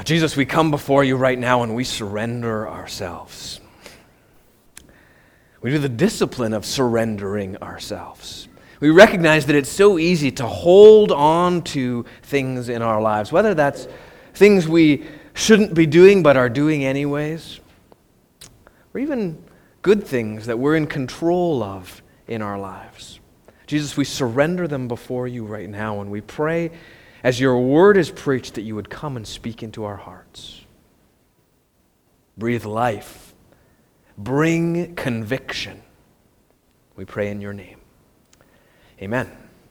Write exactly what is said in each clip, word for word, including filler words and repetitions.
Jesus, we come before you right now and we surrender ourselves. We do the discipline of surrendering ourselves. We recognize that it's so easy to hold on to things in our lives, whether that's things we shouldn't be doing but are doing anyways, or even good things that we're in control of in our lives. Jesus, we surrender them before you right now, and we pray as your word is preached that you would come and speak into our hearts. Breathe life. Bring conviction. We pray in your name. Amen.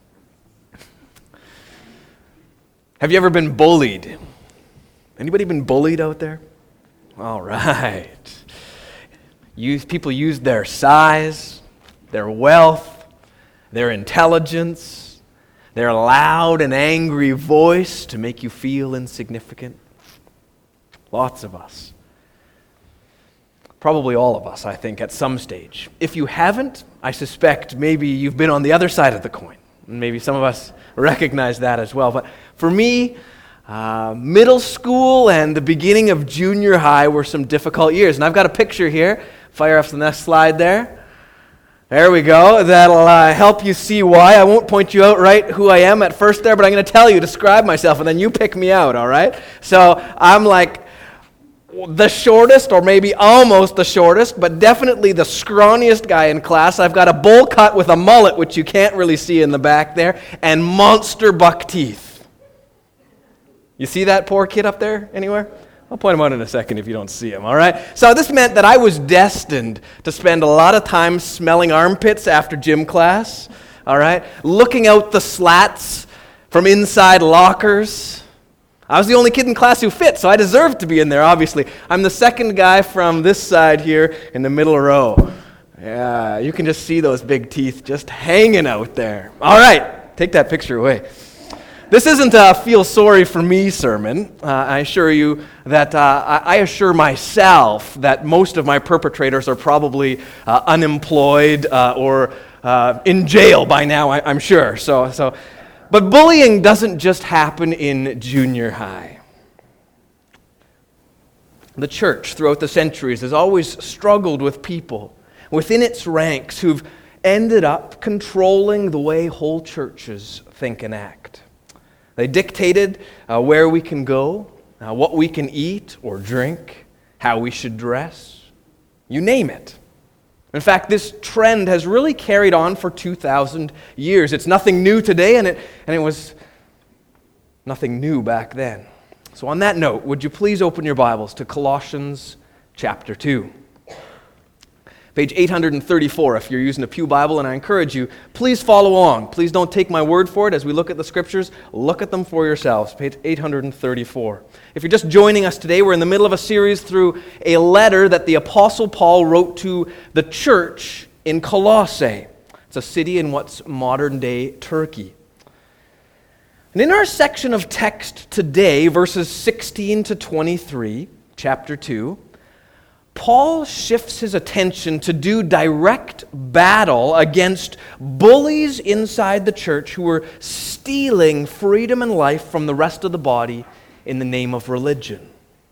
Have you ever been bullied? Anybody been bullied out there? All right. Use, people use their size, their wealth, their intelligence, their loud and angry voice to make you feel insignificant. Lots of us. Probably all of us, I think, at some stage. If you haven't, I suspect maybe you've been on the other side of the coin. Maybe some of us recognize that as well. But for me, uh, middle school and the beginning of junior high were some difficult years. And I've got a picture here. Fire up the next slide there. There we go. That'll uh, help you see why. I won't point you out right who I am at first there, but I'm going to tell you, describe myself, and then you pick me out, all right? So I'm like the shortest, or maybe almost the shortest, but definitely the scrawniest guy in class. I've got a bowl cut with a mullet, which you can't really see in the back there, and monster buck teeth. You see that poor kid up there anywhere? I'll point him out in a second if you don't see him, all right? So this meant that I was destined to spend a lot of time smelling armpits after gym class, all right? Looking out the slats from inside lockers. I was the only kid in class who fit, so I deserved to be in there, obviously. I'm the second guy from this side here in the middle row. Yeah, you can just see those big teeth just hanging out there. All right, take that picture away. This isn't a feel sorry for me sermon. Uh, I assure you that uh, I assure myself that most of my perpetrators are probably uh, unemployed uh, or uh, in jail by now, I, I'm sure. So, so, but bullying doesn't just happen in junior high. The church throughout the centuries has always struggled with people within its ranks who've ended up controlling the way whole churches think and act. They dictated uh, where we can go, uh, what we can eat or drink, how we should dress. You name it. In fact, this trend has really carried on for two thousand years. It's nothing new today, and it, and it was nothing new back then. So on that note, would you please open your Bibles to Colossians chapter two. Page eight hundred thirty-four, if you're using a Pew Bible, and I encourage you, please follow along. Please don't take my word for it as we look at the Scriptures. Look at them for yourselves. Page eight hundred thirty-four. If you're just joining us today, we're in the middle of a series through a letter that the Apostle Paul wrote to the church in Colossae. It's a city in what's modern-day Turkey. And in our section of text today, verses sixteen to twenty-three, chapter two, Paul shifts his attention to do direct battle against bullies inside the church who were stealing freedom and life from the rest of the body in the name of religion.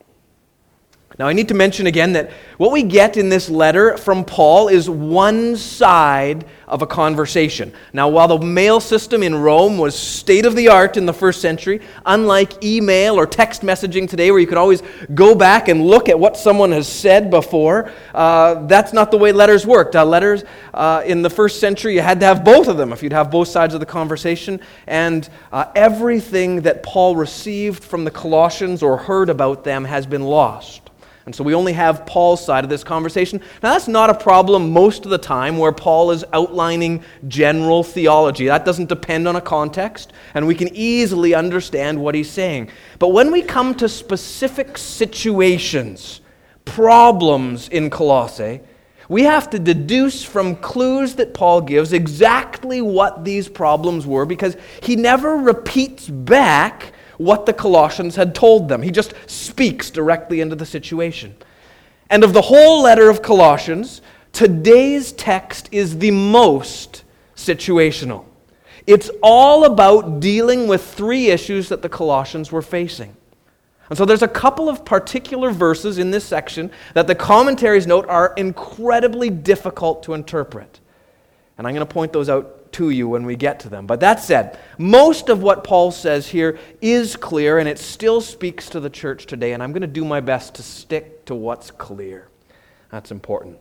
Now, I need to mention again that what we get in this letter from Paul is one side of a conversation. Now, while the mail system in Rome was state-of-the-art in the first century, unlike email or text messaging today where you could always go back and look at what someone has said before, uh, that's not the way letters worked. Uh, letters uh, in the first century, you had to have both of them if you'd have both sides of the conversation, and uh, everything that Paul received from the Colossians or heard about them has been lost. And so we only have Paul's side of this conversation. Now, that's not a problem most of the time where Paul is outlining general theology. That doesn't depend on a context, and we can easily understand what he's saying. But when we come to specific situations, problems in Colossae, we have to deduce from clues that Paul gives exactly what these problems were, because he never repeats back what the Colossians had told them. He just speaks directly into the situation. And of the whole letter of Colossians, today's text is the most situational. It's all about dealing with three issues that the Colossians were facing. And so there's a couple of particular verses in this section that the commentaries note are incredibly difficult to interpret. And I'm going to point those out to you when we get to them. But that said, most of what Paul says here is clear, and it still speaks to the church today, and I'm going to do my best to stick to what's clear. That's important.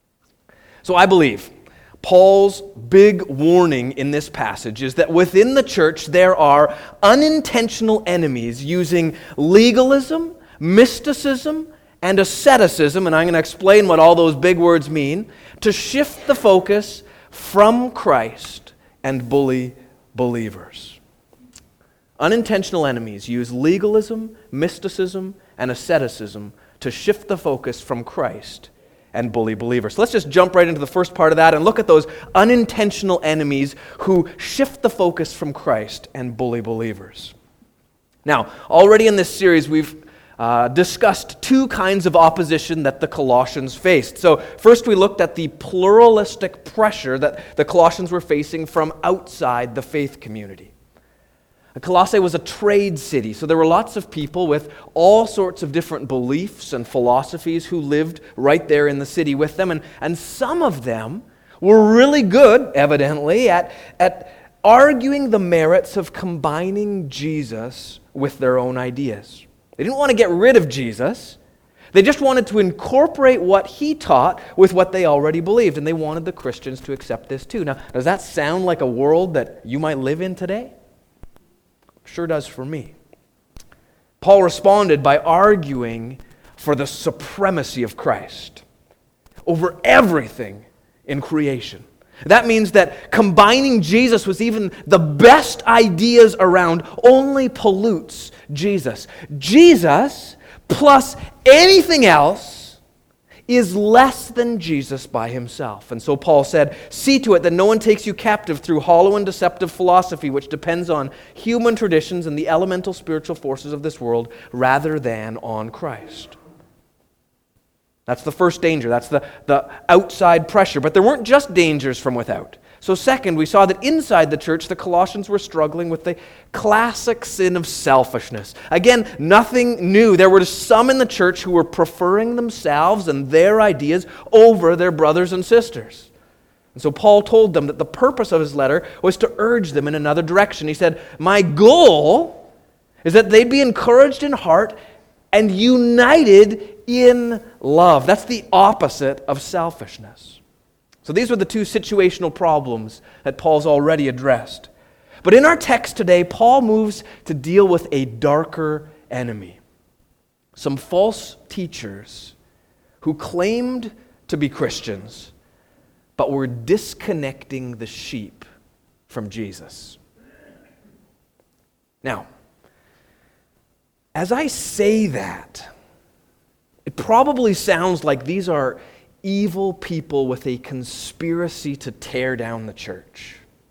So I believe Paul's big warning in this passage is that within the church there are unintentional enemies using legalism, mysticism, and asceticism, and I'm going to explain what all those big words mean, to shift the focus from Christ and bully believers. Unintentional enemies use legalism, mysticism, and asceticism to shift the focus from Christ and bully believers. So let's just jump right into the first part of that and look at those unintentional enemies who shift the focus from Christ and bully believers. Now, already in this series, we've uh, discussed two kinds of opposition that the Colossians faced. So first we looked at the pluralistic pressure that the Colossians were facing from outside the faith community. Colossae was a trade city, so there were lots of people with all sorts of different beliefs and philosophies who lived right there in the city with them, and, and some of them were really good, evidently, at, at arguing the merits of combining Jesus with their own ideas. They didn't want to get rid of Jesus. They just wanted to incorporate what he taught with what they already believed, and they wanted the Christians to accept this too. Now, does that sound like a world that you might live in today? Sure does for me. Paul responded by arguing for the supremacy of Christ over everything in creation. That means that combining Jesus with even the best ideas around only pollutes Jesus. Jesus plus anything else is less than Jesus by himself. And so Paul said, "See to it that no one takes you captive through hollow and deceptive philosophy, which depends on human traditions and the elemental spiritual forces of this world, rather than on Christ." That's the first danger. That's the, the outside pressure. But there weren't just dangers from without. So second, we saw that inside the church, the Colossians were struggling with the classic sin of selfishness. Again, nothing new. There were some in the church who were preferring themselves and their ideas over their brothers and sisters. And so Paul told them that the purpose of his letter was to urge them in another direction. He said, "My goal is that they'd be encouraged in heart and united in love." That's the opposite of selfishness. So these were the two situational problems that Paul's already addressed. But in our text today, Paul moves to deal with a darker enemy. Some false teachers who claimed to be Christians, but were disconnecting the sheep from Jesus. Now, as I say that, it probably sounds like these are evil people with a conspiracy to tear down the church.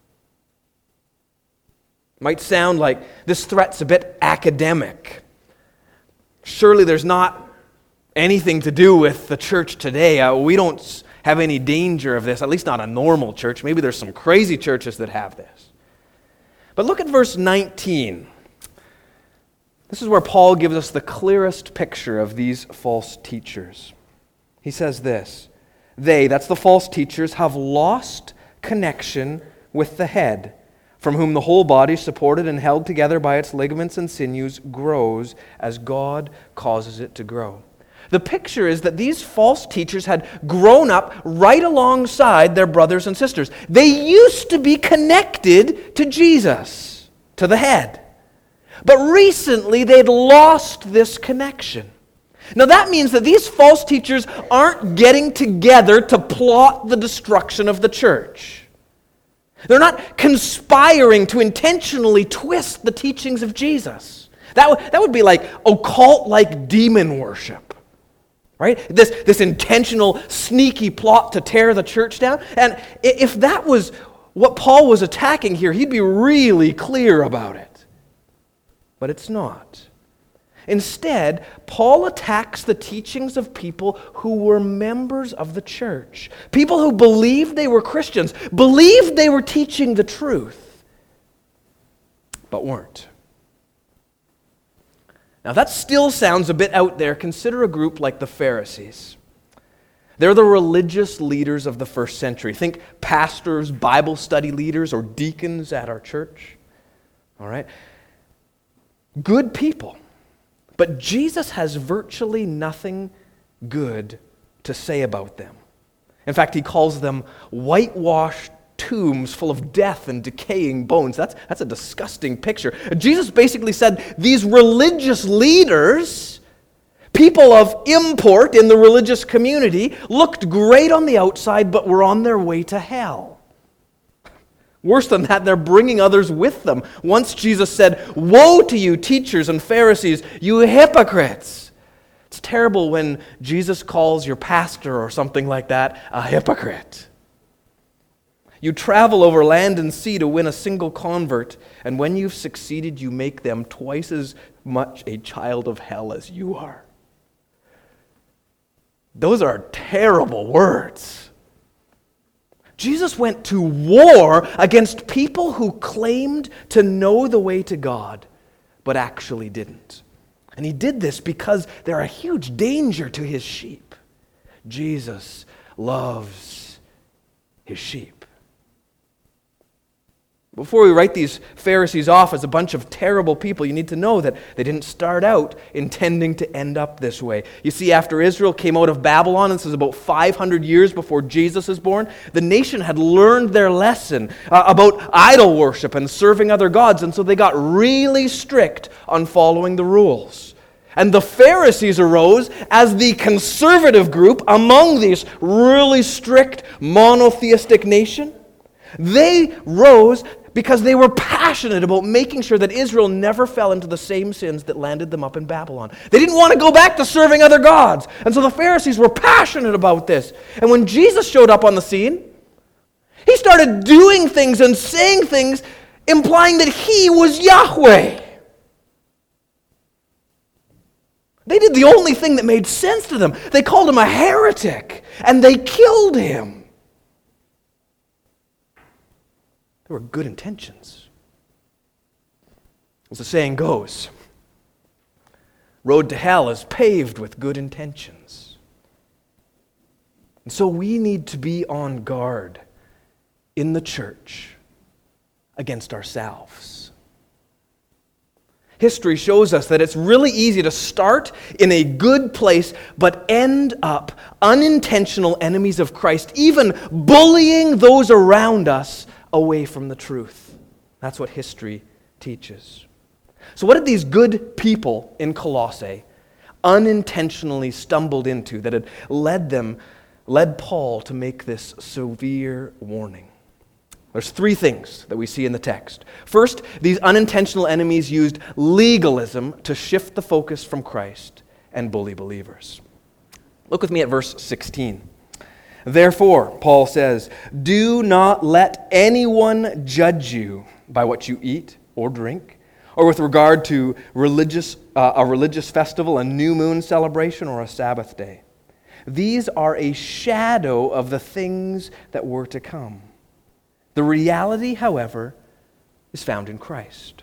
Might sound like this threat's a bit academic. Surely there's not anything to do with the church today. Uh, we don't have any danger of this, at least not a normal church. Maybe there's some crazy churches that have this. But look at verse nineteen. This is where Paul gives us the clearest picture of these false teachers. He says this, "They," that's the false teachers, "have lost connection with the head, from whom the whole body, supported and held together by its ligaments and sinews, grows as God causes it to grow." The picture is that these false teachers had grown up right alongside their brothers and sisters. They used to be connected to Jesus, to the head. But recently they'd lost this connection. Now that means that these false teachers aren't getting together to plot the destruction of the church. They're not conspiring to intentionally twist the teachings of Jesus. That would, that would be like occult-like demon worship, right? This, this intentional, sneaky plot to tear the church down. And if that was what Paul was attacking here, he'd be really clear about it. But it's not. Instead, Paul attacks the teachings of people who were members of the church. People who believed they were Christians, believed they were teaching the truth, but weren't. Now that still sounds a bit out there. Consider a group like the Pharisees. They're the religious leaders of the first century. Think pastors, Bible study leaders, or deacons at our church. All right? Good people. But Jesus has virtually nothing good to say about them. In fact, he calls them whitewashed tombs full of death and decaying bones. That's, that's a disgusting picture. Jesus basically said these religious leaders, people of import in the religious community, looked great on the outside but were on their way to hell. Worse than that, they're bringing others with them. Once Jesus said, "Woe to you, teachers and Pharisees, you hypocrites." It's terrible when Jesus calls your pastor or something like that a hypocrite. You travel over land and sea to win a single convert, and when you've succeeded, you make them twice as much a child of hell as you are. Those are terrible words. Jesus went to war against people who claimed to know the way to God, but actually didn't. And he did this because they're a huge danger to his sheep. Jesus loves his sheep. Before we write these Pharisees off as a bunch of terrible people, you need to know that they didn't start out intending to end up this way. You see, after Israel came out of Babylon, and this is about five hundred years before Jesus is born, the nation had learned their lesson uh, about idol worship and serving other gods, and so they got really strict on following the rules. And the Pharisees arose as the conservative group among these really strict monotheistic nation. They rose because they were passionate about making sure that Israel never fell into the same sins that landed them up in Babylon. They didn't want to go back to serving other gods. And so the Pharisees were passionate about this. And when Jesus showed up on the scene, he started doing things and saying things implying that he was Yahweh. They did the only thing that made sense to them. They called him a heretic, and they killed him. There were good intentions. As the saying goes, road to hell is paved with good intentions. And so we need to be on guard in the church against ourselves. History shows us that it's really easy to start in a good place but end up unintentional enemies of Christ, even bullying those around us away from the truth. That's what history teaches. So what did these good people in Colossae unintentionally stumbled into that had led them, led Paul to make this severe warning? There's three things that we see in the text. First, these unintentional enemies used legalism to shift the focus from Christ and bully believers. Look with me at verse sixteen. Therefore, Paul says, do not let anyone judge you by what you eat or drink, or with regard to religious uh, a religious festival, a new moon celebration, or a Sabbath day. These are a shadow of the things that were to come. The reality, however, is found in Christ.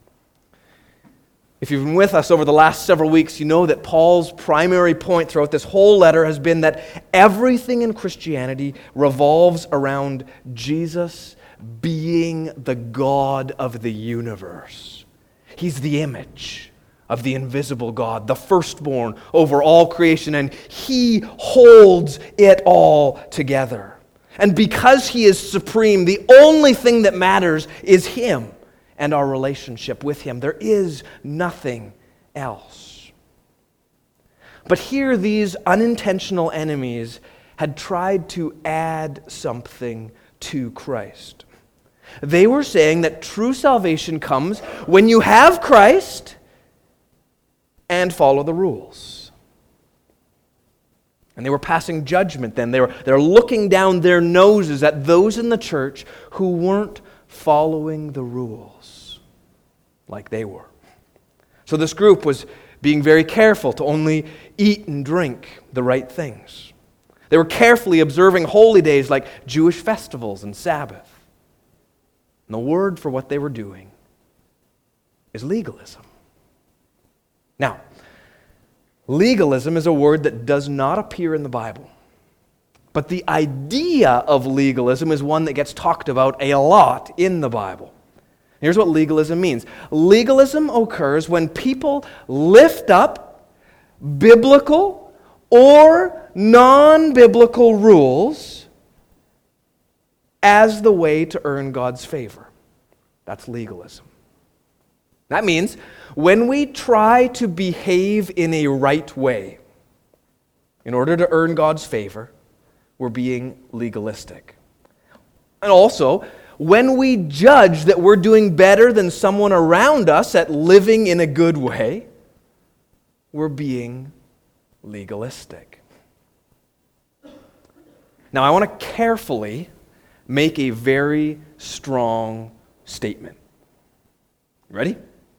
If you've been with us over the last several weeks, you know that Paul's primary point throughout this whole letter has been that everything in Christianity revolves around Jesus being the God of the universe. He's the image of the invisible God, the firstborn over all creation, and He holds it all together. And because He is supreme, the only thing that matters is Him and our relationship with Him. There is nothing else. But here these unintentional enemies had tried to add something to Christ. They were saying that true salvation comes when you have Christ and follow the rules. And they were passing judgment then. They were, they were looking down their noses at those in the church who weren't following the rules like they were. So this group was being very careful to only eat and drink the right things. They were carefully observing holy days like Jewish festivals and Sabbath. And the word for what they were doing is legalism. Now, legalism is a word that does not appear in the Bible. But the idea of legalism is one that gets talked about a lot in the Bible. Here's what legalism means. Legalism occurs when people lift up biblical or non-biblical rules as the way to earn God's favor. That's legalism. That means when we try to behave in a right way in order to earn God's favor, we're being legalistic. And also, when we judge that we're doing better than someone around us at living in a good way, we're being legalistic. Now, I want to carefully make a very strong statement. Ready?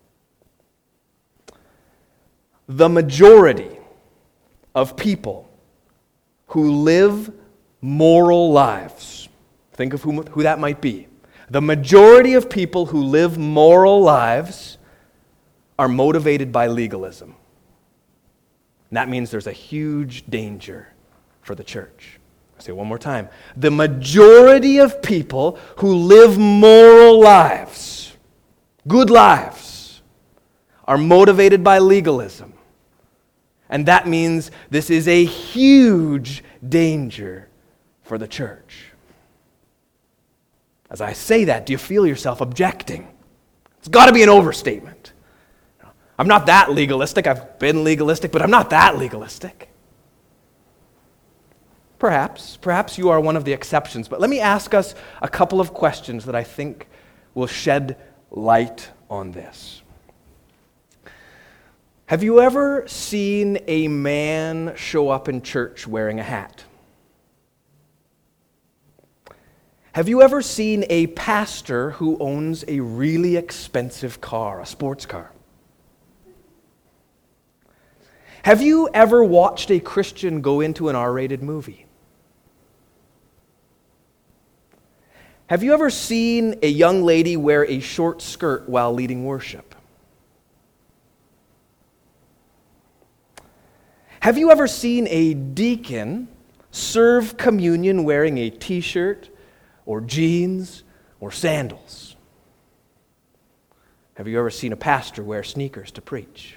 The majority of people who live moral lives, think of who, who that might be. The majority of people who live moral lives are motivated by legalism. And that means there's a huge danger for the church. I'll say it one more time. The majority of people who live moral lives, good lives, are motivated by legalism. And that means this is a huge danger for the church. As I say that, do you feel yourself objecting? It's got to be an overstatement. I'm not that legalistic. I've been legalistic, but I'm not that legalistic. Perhaps, perhaps you are one of the exceptions, but let me ask us a couple of questions that I think will shed light on this. Have you ever seen a man show up in church wearing a hat? Have you ever seen a pastor who owns a really expensive car, a sports car? Have you ever watched a Christian go into an R-rated movie? Have you ever seen a young lady wear a short skirt while leading worship? Have you ever seen a deacon serve communion wearing a t-shirt or jeans or sandals? Have you ever seen a pastor wear sneakers to preach?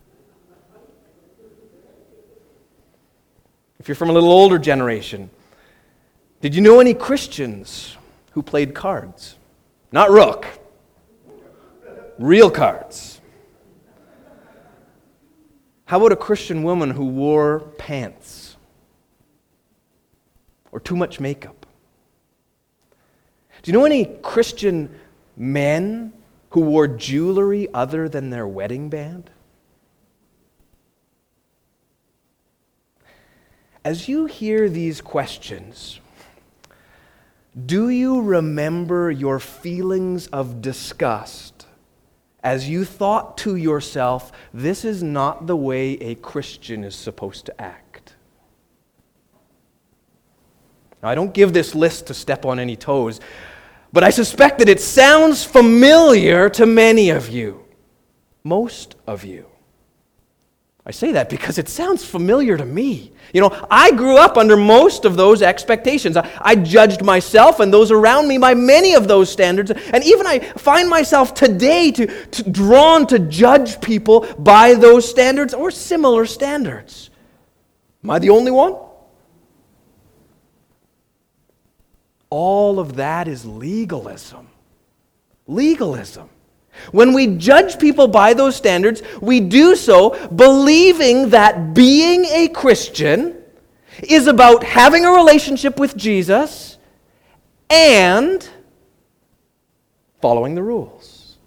If you're from a little older generation, did you know any Christians who played cards? Not rook. Real cards. How about a Christian woman who wore pants? Or too much makeup? Do you know any Christian men who wore jewelry other than their wedding band? As you hear these questions, do you remember your feelings of disgust as you thought to yourself, this is not the way a Christian is supposed to act? Now, I don't give this list to step on any toes, but I suspect that it sounds familiar to many of you, most of you. I say that because it sounds familiar to me. You know, I grew up under most of those expectations. I, I judged myself and those around me by many of those standards. And even I find myself today to, to drawn to judge people by those standards or similar standards. Am I the only one? All of that is legalism. Legalism. When we judge people by those standards, we do so believing that being a Christian is about having a relationship with Jesus and following the rules.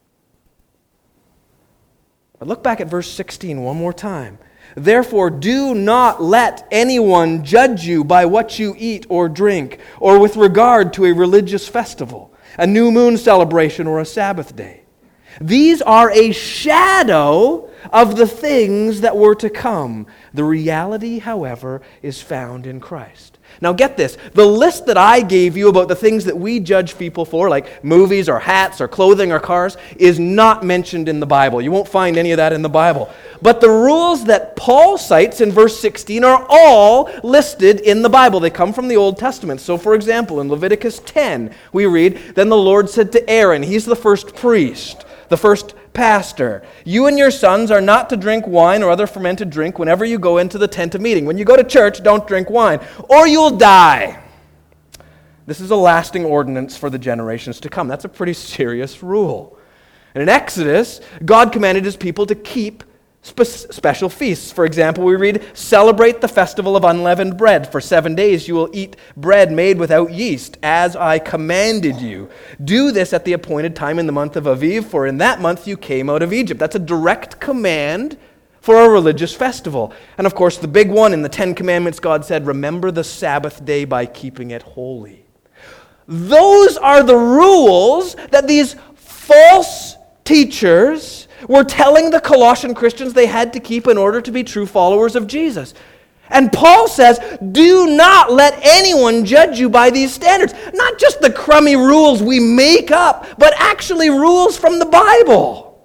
But look back at verse sixteen one more time. Therefore, do not let anyone judge you by what you eat or drink, or with regard to a religious festival, a new moon celebration, or a Sabbath day. These are a shadow of the things that were to come. The reality, however, is found in Christ. Now get this, the list that I gave you about the things that we judge people for, like movies or hats or clothing or cars, is not mentioned in the Bible. You won't find any of that in the Bible. But the rules that Paul cites in verse sixteen are all listed in the Bible. They come from the Old Testament. So for example, in Leviticus ten, we read, "Then the Lord said to Aaron," he's the first priest, the first pastor, "You and your sons are not to drink wine or other fermented drink whenever you go into the tent of meeting." When you go to church, don't drink wine, or you'll die. This is a lasting ordinance for the generations to come. That's a pretty serious rule. And in Exodus, God commanded his people to keep spe- special feasts. For example, we read, "Celebrate the festival of unleavened bread. For seven days you will eat bread made without yeast, as I commanded you. Do this at the appointed time in the month of Aviv, for in that month you came out of Egypt." That's a direct command for a religious festival. And of course, the big one in the Ten Commandments, God said, "Remember the Sabbath day by keeping it holy." Those are the rules that these false teachers were telling the Colossian Christians they had to keep in order to be true followers of Jesus. And Paul says, do not let anyone judge you by these standards. Not just the crummy rules we make up, but actually rules from the Bible.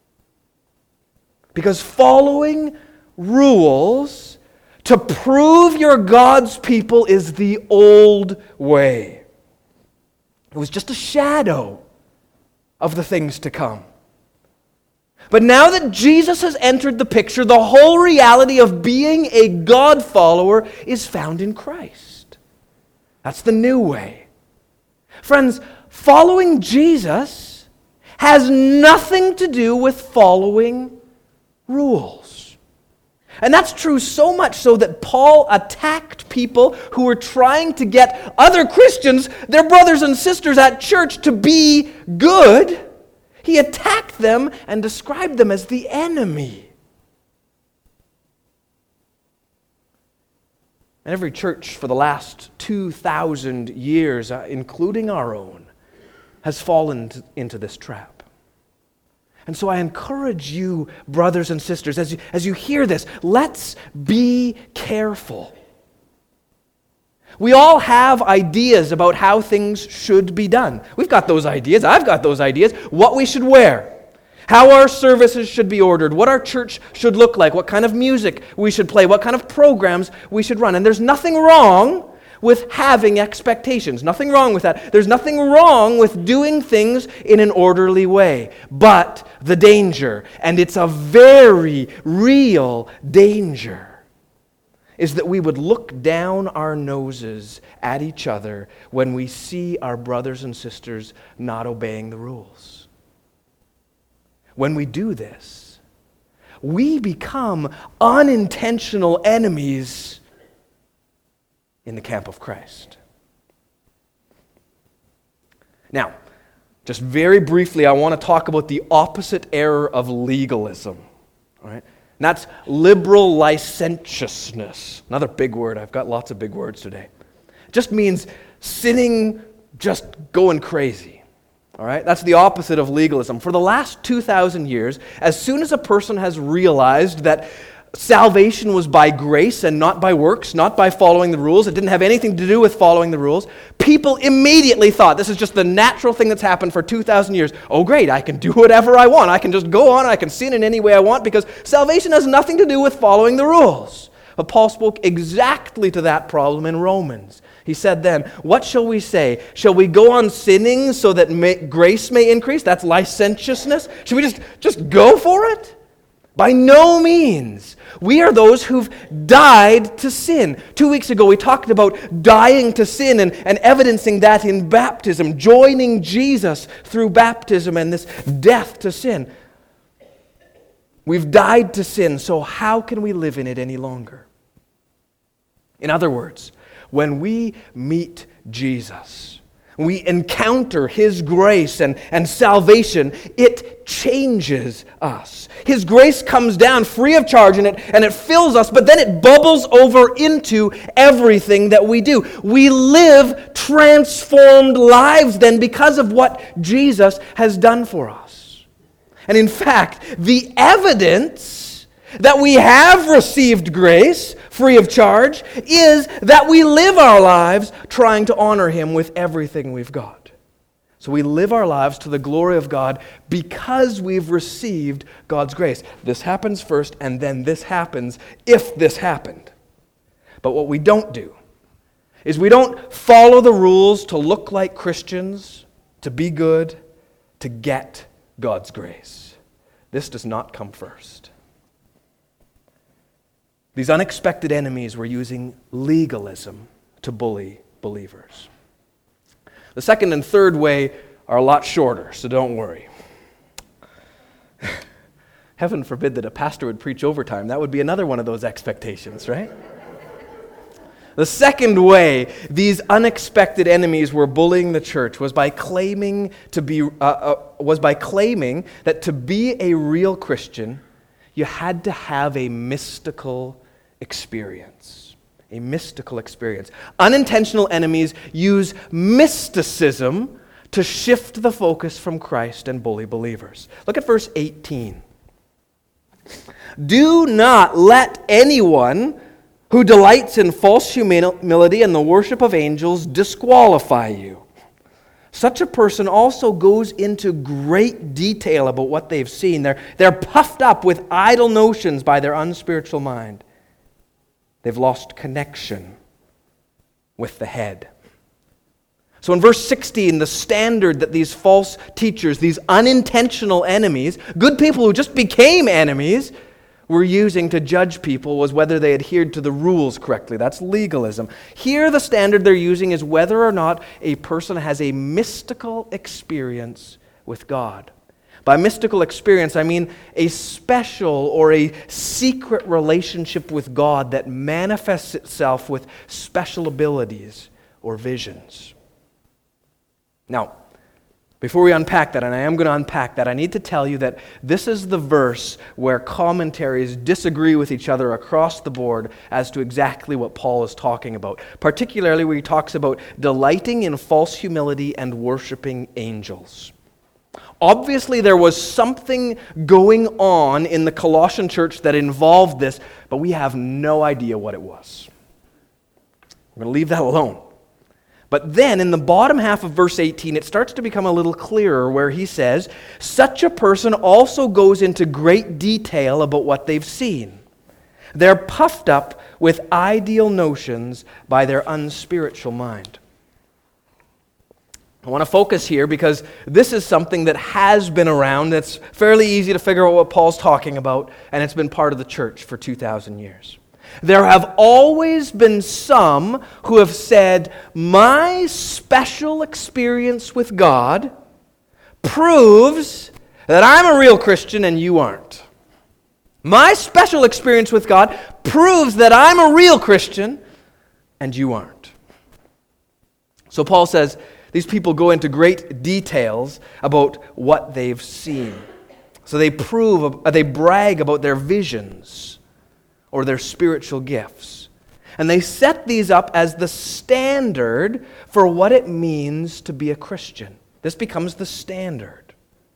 Because following rules to prove you're God's people is the old way. It was just a shadow of the things to come. But now that Jesus has entered the picture, the whole reality of being a God follower is found in Christ. That's the new way. Friends, following Jesus has nothing to do with following rules. And that's true so much so that Paul attacked people who were trying to get other Christians, their brothers and sisters at church, to be good. He attacked them and described them as the enemy. And every church for the last two thousand years, uh, including our own, has fallen t- into this trap. And so I encourage you, brothers and sisters, as you, as you hear this, let's be careful. We all have ideas about how things should be done. We've got those ideas. I've got those ideas. What we should wear, how our services should be ordered, what our church should look like, what kind of music we should play, what kind of programs we should run. And there's nothing wrong with having expectations. Nothing wrong with that. There's nothing wrong with doing things in an orderly way. But the danger, and it's a very real danger, is that we would look down our noses at each other when we see our brothers and sisters not obeying the rules. When we do this, we become unintentional enemies in the camp of Christ. Now, just very briefly, I want to talk about the opposite error of legalism. All right? And that's liberal licentiousness. Another big word. I've got lots of big words today. It just means sinning, just going crazy. All right? That's the opposite of legalism. For the last two thousand years, as soon as a person has realized that salvation was by grace and not by works, not by following the rules, it didn't have anything to do with following the rules, people immediately thought, this is just the natural thing that's happened for two thousand years, oh great, I can do whatever I want, I can just go on, I can sin in any way I want, because salvation has nothing to do with following the rules. But Paul spoke exactly to that problem in Romans. He said then, what shall we say? Shall we go on sinning so that may, grace may increase? That's licentiousness. Should we just, just go for it? By no means. We are those who've died to sin. Two weeks ago, we talked about dying to sin and, and evidencing that in baptism, joining Jesus through baptism and this death to sin. We've died to sin, so how can we live in it any longer? In other words, when we meet Jesus, we encounter His grace and, and salvation, it changes us. His grace comes down free of charge and it, and it fills us, but then it bubbles over into everything that we do. We live transformed lives then because of what Jesus has done for us. And in fact, the evidence that we have received grace free of charge is that we live our lives trying to honor Him with everything we've got. So we live our lives to the glory of God because we've received God's grace. This happens first, and then this happens if this happened. But what we don't do is we don't follow the rules to look like Christians, to be good, to get God's grace. This does not come first. These unexpected enemies were using legalism to bully believers. The second and third way are a lot shorter, so don't worry. Heaven forbid that a pastor would preach overtime. That would be another one of those expectations, right? The second way these unexpected enemies were bullying the church was by claiming to be uh, uh, was by claiming that to be a real Christian, you had to have a mystical experience. A mystical experience. Unintentional enemies use mysticism to shift the focus from Christ and bully believers. Look at verse eighteen. Do not let anyone who delights in false humility and the worship of angels disqualify you. Such a person also goes into great detail about what they've seen. They're, they're puffed up with idle notions by their unspiritual mind. They've lost connection with the head. So in verse sixteen, the standard that these false teachers, these unintentional enemies, good people who just became enemies, were using to judge people was whether they adhered to the rules correctly. That's legalism. Here the standard they're using is whether or not a person has a mystical experience with God. By mystical experience, I mean a special or a secret relationship with God that manifests itself with special abilities or visions. Now, before we unpack that, and I am going to unpack that, I need to tell you that this is the verse where commentaries disagree with each other across the board as to exactly what Paul is talking about, particularly where he talks about delighting in false humility and worshiping angels. Obviously, there was something going on in the Colossian church that involved this, but we have no idea what it was. We're going to leave that alone. But then, in the bottom half of verse eighteen, it starts to become a little clearer where he says, such a person also goes into great detail about what they've seen. They're puffed up with ideal notions by their unspiritual mind. I want to focus here because this is something that has been around. It's fairly easy to figure out what Paul's talking about, and it's been part of the church for two thousand years. There have always been some who have said, my special experience with God proves that I'm a real Christian and you aren't. My special experience with God proves that I'm a real Christian and you aren't. So Paul says, these people go into great details about what they've seen. So they prove, they brag about their visions or their spiritual gifts. And they set these up as the standard for what it means to be a Christian. This becomes the standard.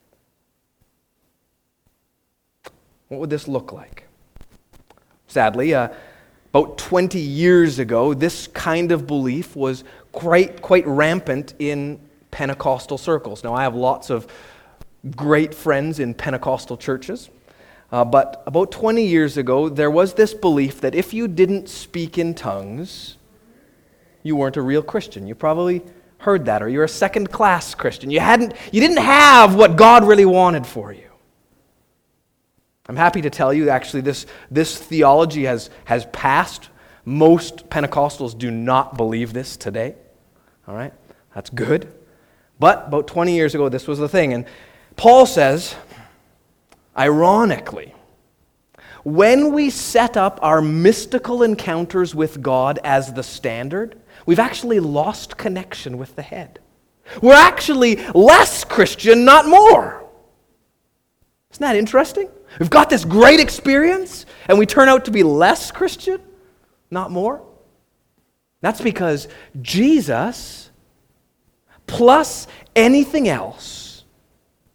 What would this look like? Sadly, uh, about twenty years ago, this kind of belief was quite, quite rampant in Pentecostal circles. Now, I have lots of great friends in Pentecostal churches, uh, but about twenty years ago, there was this belief that if you didn't speak in tongues, you weren't a real Christian. You probably heard that, or you're a second-class Christian. You hadn't, you didn't have what God really wanted for you. I'm happy to tell you, actually, this, this theology has, has passed. Most Pentecostals do not believe this today. All right? That's good. But about twenty years ago, this was the thing. And Paul says, ironically, when we set up our mystical encounters with God as the standard, we've actually lost connection with the head. We're actually less Christian, not more. Isn't that interesting? We've got this great experience, and we turn out to be less Christian, not more. That's because Jesus, plus anything else,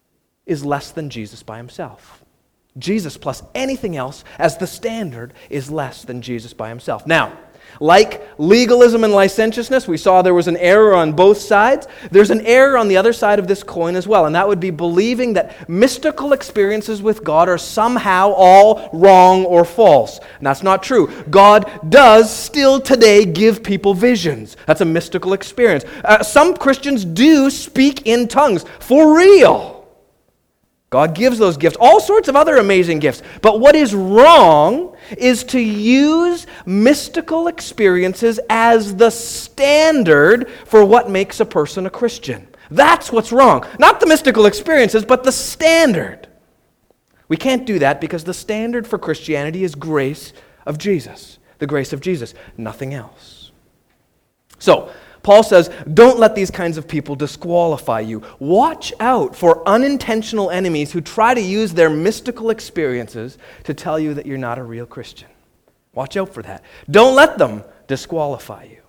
is less than Jesus by himself. Jesus plus anything else as the standard is less than Jesus by himself. Now, like legalism and licentiousness, we saw there was an error on both sides. There's an error on the other side of this coin as well, and that would be believing that mystical experiences with God are somehow all wrong or false. And that's not true. God does still today give people visions. That's a mystical experience. Uh, some Christians do speak in tongues for real. God gives those gifts, all sorts of other amazing gifts. But what is wrong is to use mystical experiences as the standard for what makes a person a Christian. That's what's wrong. Not the mystical experiences, but the standard. We can't do that because the standard for Christianity is grace of Jesus. The grace of Jesus, nothing else. So, Paul says, don't let these kinds of people disqualify you. Watch out for unintentional enemies who try to use their mystical experiences to tell you that you're not a real Christian. Watch out for that. Don't let them disqualify you.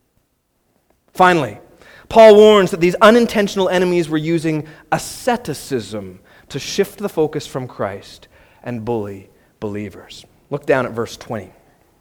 Finally, Paul warns that these unintentional enemies were using asceticism to shift the focus from Christ and bully believers. Look down at verse twenty.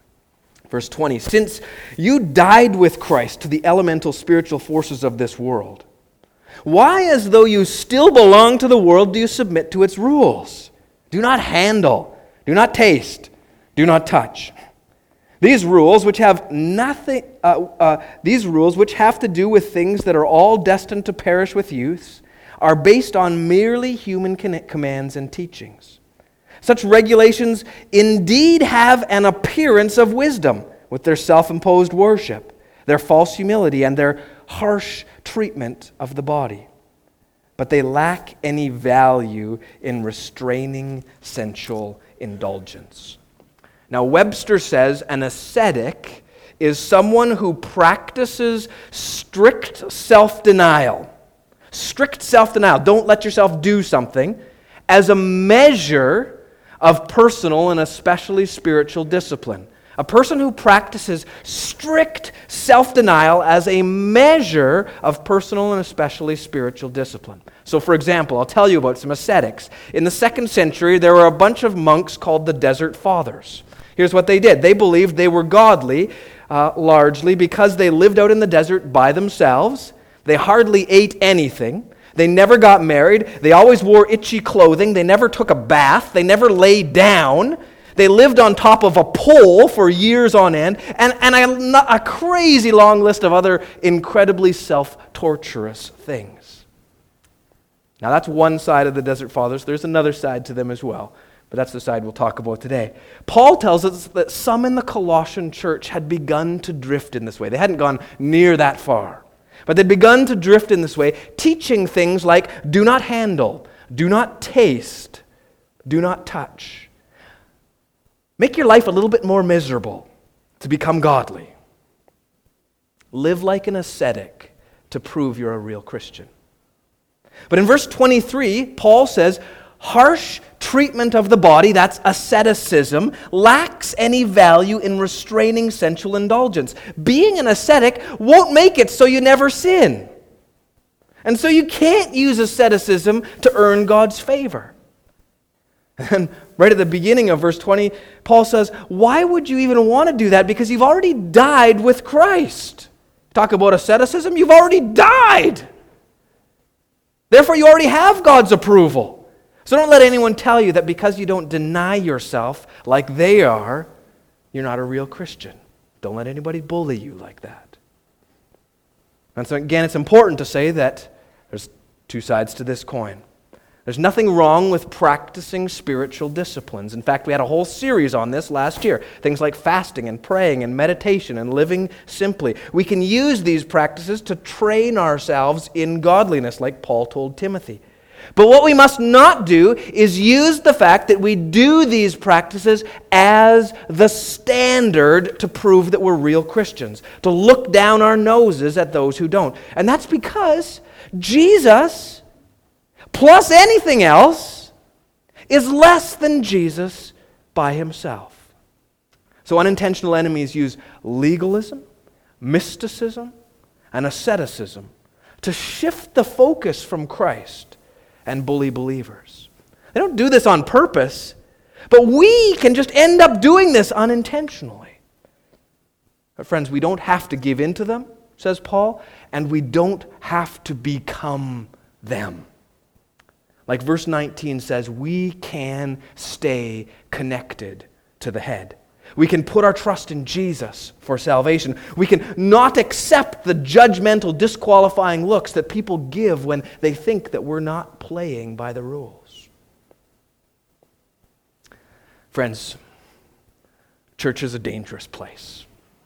Verse twenty, since you died with Christ to the elemental spiritual forces of this world, why, as though you still belong to the world, do you submit to its rules? Do not handle, do not taste, do not touch. These rules, which have nothing, uh, uh, these rules, which have to do with things that are all destined to perish with use, are based on merely human commands and teachings. Such regulations indeed have an appearance of wisdom with their self-imposed worship, their false humility, and their harsh treatment of the body. But they lack any value in restraining sensual indulgence. Now, Webster says an ascetic is someone who practices strict self-denial. Strict self-denial. Don't let yourself do something as a measure of personal and especially spiritual discipline. A person who practices strict self-denial as a measure of personal and especially spiritual discipline. So, for example, I'll tell you about some ascetics. In the second century, there were a bunch of monks called the Desert Fathers. Here's what they did. They believed they were godly, uh, largely because they lived out in the desert by themselves. They hardly ate anything. They never got married. They always wore itchy clothing. They never took a bath. They never lay down. They lived on top of a pole for years on end. And, and a, a crazy long list of other incredibly self-torturous things. Now that's one side of the Desert Fathers. There's another side to them as well. But that's the side we'll talk about today. Paul tells us that some in the Colossian church had begun to drift in this way. They hadn't gone near that far. But they'd begun to drift in this way, teaching things like do not handle, do not taste, do not touch. Make your life a little bit more miserable to become godly. Live like an ascetic to prove you're a real Christian. But in verse twenty-three, Paul says, harsh treatment of the body, that's asceticism, lacks any value in restraining sensual indulgence. Being an ascetic won't make it so you never sin. And so you can't use asceticism to earn God's favor. And right at the beginning of verse twenty, Paul says, why would you even want to do that? Because you've already died with Christ. Talk about asceticism, you've already died. Therefore, you already have God's approval. So don't let anyone tell you that because you don't deny yourself like they are, you're not a real Christian. Don't let anybody bully you like that. And so again, it's important to say that there's two sides to this coin. There's nothing wrong with practicing spiritual disciplines. In fact, we had a whole series on this last year. Things like fasting and praying and meditation and living simply. We can use these practices to train ourselves in godliness, like Paul told Timothy. But what we must not do is use the fact that we do these practices as the standard to prove that we're real Christians, to look down our noses at those who don't. And that's because Jesus, plus anything else, is less than Jesus by himself. So unintentional enemies use legalism, mysticism, and asceticism to shift the focus from Christ and bully believers. They don't do this on purpose, but we can just end up doing this unintentionally. But friends, we don't have to give in to them, says Paul, and we don't have to become them. Like verse nineteen says, we can stay connected to the head. We can put our trust in Jesus for salvation. We can not accept the judgmental, disqualifying looks that people give when they think that we're not playing by the rules. Friends, church is a dangerous place.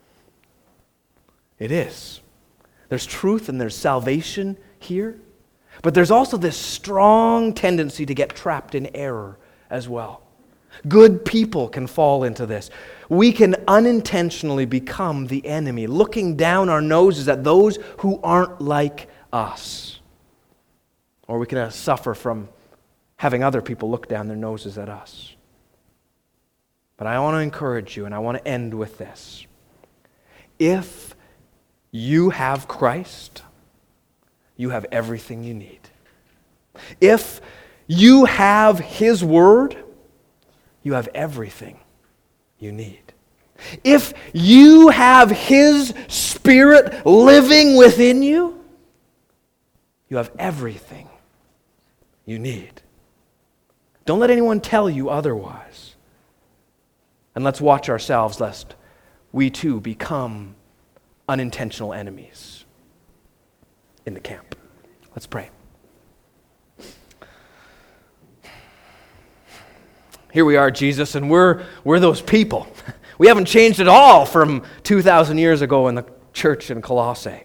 It is. There's truth and there's salvation here, but there's also this strong tendency to get trapped in error as well. Good people can fall into this. We can unintentionally become the enemy, looking down our noses at those who aren't like us. Or we can uh, suffer from having other people look down their noses at us. But I want to encourage you, and I want to end with this. If you have Christ, you have everything you need. If you have His Word, you have everything you need. If you have His Spirit living within you, you have everything you need. Don't let anyone tell you otherwise. And let's watch ourselves lest we too become unintentional enemies in the camp. Let's pray. Here we are, Jesus, and we're we're those people. We haven't changed at all from two thousand years ago in the church in Colossae.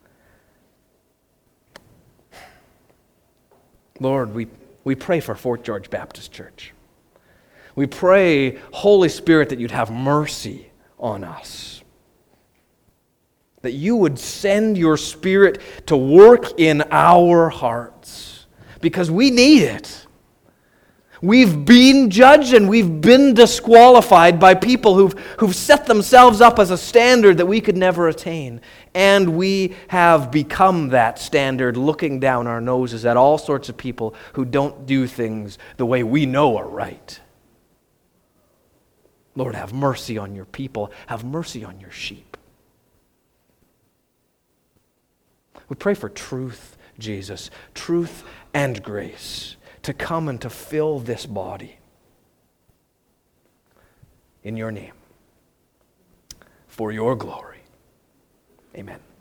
Lord, we, we pray for Fort George Baptist Church. We pray, Holy Spirit, that you'd have mercy on us. That you would send your Spirit to work in our hearts, because we need it. We've been judged and we've been disqualified by people who've, who've set themselves up as a standard that we could never attain. And we have become that standard, looking down our noses at all sorts of people who don't do things the way we know are right. Lord, have mercy on your people. Have mercy on your sheep. We pray for truth, Jesus, truth and grace to come and to fill this body. In your name, for your glory. Amen.